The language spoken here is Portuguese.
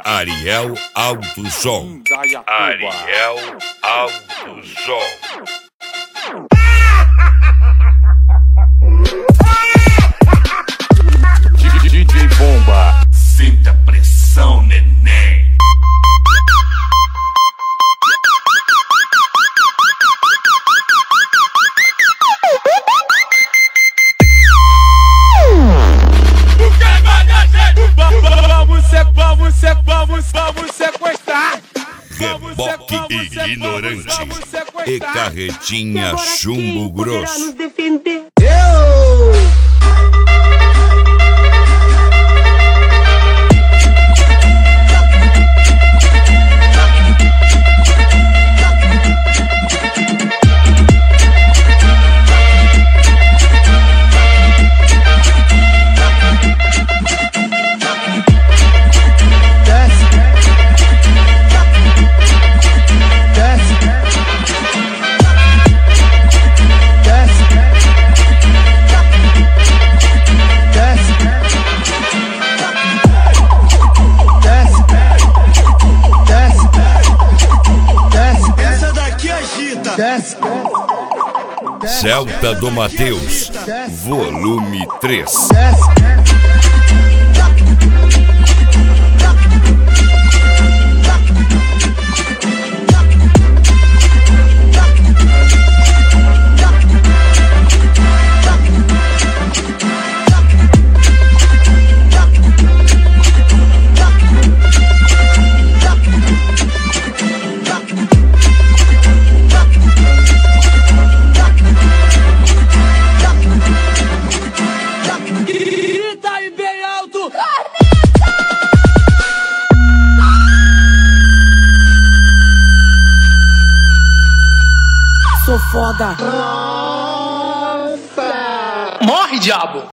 Ariel Alto Som. Ariel Alto Som. DJ Bomba. Sinta pressão, neném. Vamos sequestrar. Reboque ignorante e carretinha chumbo grosso. Celta do Mateus, volume 3. Sou foda. Morre, diabo!